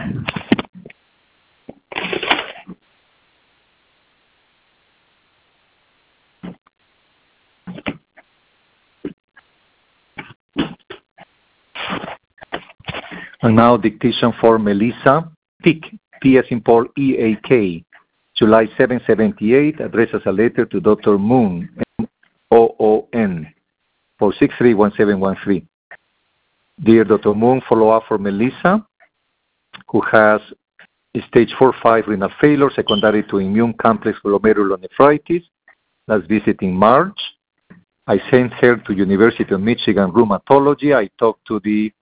And now dictation for Melissa Peak, P as in Paul, E-A-K, July 778, addresses a letter to Dr. Moon, M-O-O-N, 463-1713. Dear Dr. Moon, follow up for Melissa, who has stage 4-5 renal failure secondary to immune complex glomerulonephritis. Last visit in March. I sent her to University of Michigan rheumatology. I talked to the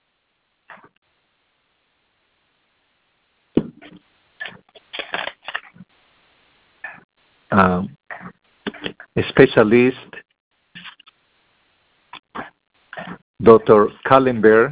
specialist, Dr. Kallenberg,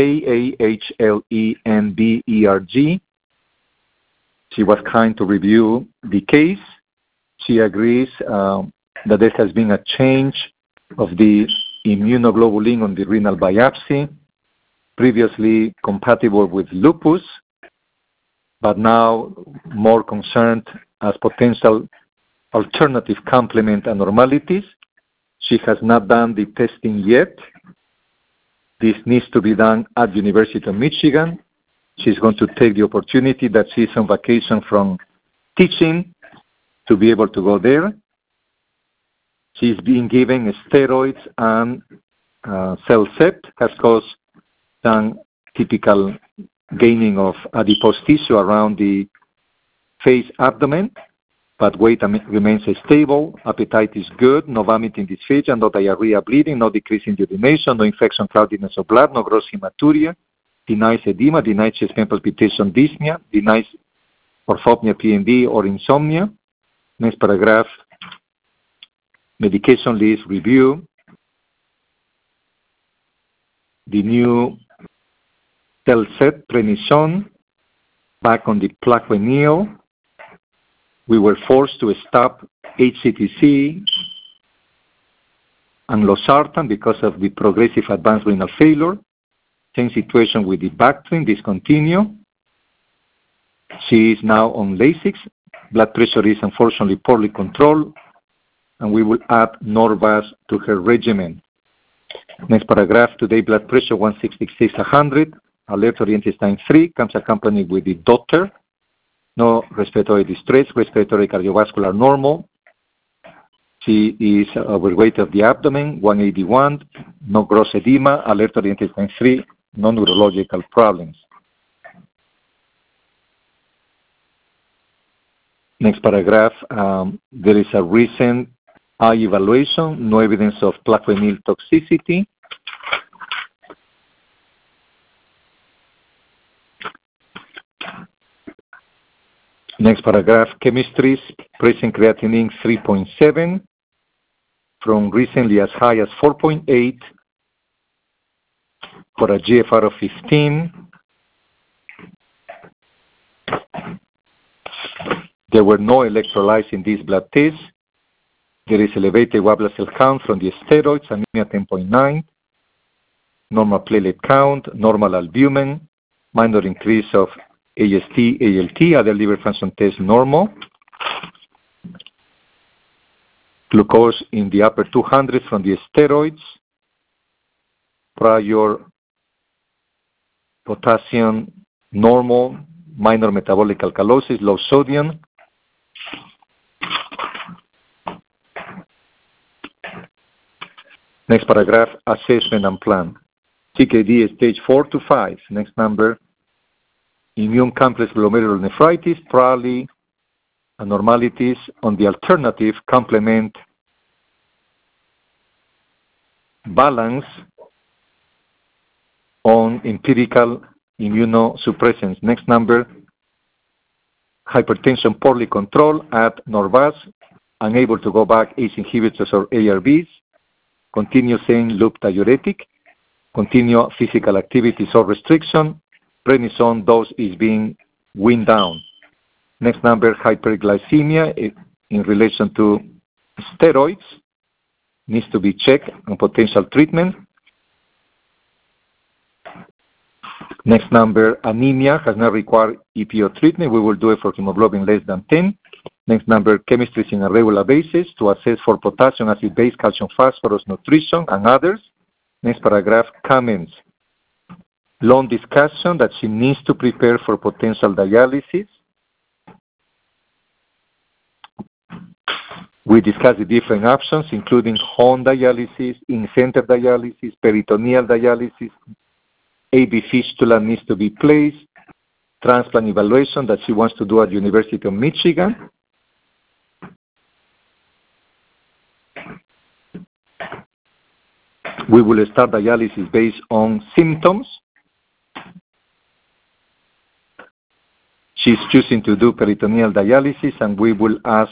K-A-H-L-E-N-B-E-R-G. She was kind to review the case. She agrees that there has been a change of the immunoglobulin on the renal biopsy, previously compatible with lupus, but now more concerned as potential alternative complement abnormalities. She has not done the testing yet. This needs to be done at University of Michigan. She's going to take the opportunity that she's on vacation from teaching to be able to go there. She's being given steroids and CellCept has caused some typical gaining of adipose tissue around the face abdomen, but weight remains stable, appetite is good, no vomiting, dysphagia, no diarrhea, bleeding, no decrease in urination, no infection, cloudiness of blood, no gross hematuria, denies edema, denies chest pain, palpitation, dyspnea, denies orthopnea, PND, or insomnia. Next paragraph, medication list review. The new CellCept, prednisone, back on the Plaquenil. We were forced to stop HCTC and losartan because of the progressive advanced renal failure. Same situation with the Bactrim, discontinue. She is now on Lasix. Blood pressure is unfortunately poorly controlled, and we will add Norvasc to her regimen. Next paragraph, today blood pressure 166/100, aleatory intestine 3, comes accompanied with the daughter. No respiratory distress, respiratory cardiovascular normal. She is overweight of the abdomen, 181, no gross edema, aleatory intestine 3, no neurological problems. Next paragraph, there is a recent eye evaluation, no evidence of Plaquenil toxicity. Next paragraph, chemistries, present creatinine 3.7, from recently as high as 4.8, for a GFR of 15. There were no electrolytes in this blood test. There is elevated white blood cell count from the steroids, anemia 10.9, normal platelet count, normal albumin, minor increase of AST, ALT, other liver function test normal. Glucose in the upper 200s from the steroids. Prior potassium normal, minor metabolic alkalosis, low sodium. Next paragraph, assessment and plan. CKD stage 4 to 5. Next number, immune complex glomerulonephritis, probably abnormalities on the alternative complement balance on empirical immunosuppressants. Next number, hypertension poorly controlled at Norvasc, unable to go back ACE inhibitors or ARBs, continue saying loop diuretic, continue physical activities or restriction, prednisone dose is being weaned down. Next number, hyperglycemia in relation to steroids, needs to be checked on potential treatment. Next number, anemia has not required EPO treatment. We will do it for hemoglobin less than 10. Next number, chemistry is in a regular basis to assess for potassium, acid base, calcium, phosphorus, nutrition, and others. Next paragraph, comments. Long discussion that she needs to prepare for potential dialysis. We discussed the different options, including home dialysis, in-center dialysis, peritoneal dialysis, AV fistula needs to be placed, transplant evaluation that she wants to do at University of Michigan. We will start dialysis based on symptoms. She's choosing to do peritoneal dialysis, and we will ask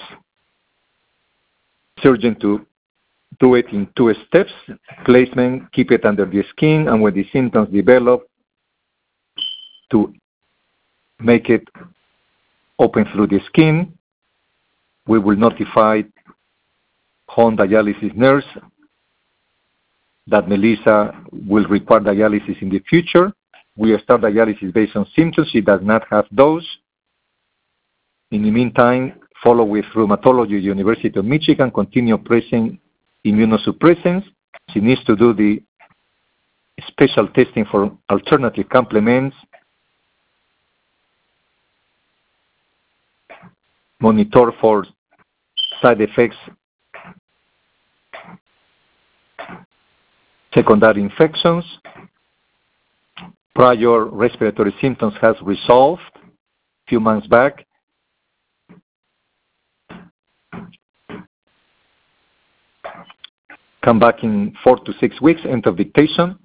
surgeon to do it in 2 steps: placement, keep it under the skin, and when the symptoms develop, to make it open through the skin. We will notify home dialysis nurse that Melissa will require dialysis in the future. We start dialysis based on symptoms. She does not have those. In the meantime, follow with rheumatology, University of Michigan, continue pressing immunosuppressants. She needs to do the special testing for alternative complements, monitor for side effects, secondary infections. Prior respiratory symptoms has resolved a few months back. Come back in 4 to 6 weeks, end of dictation.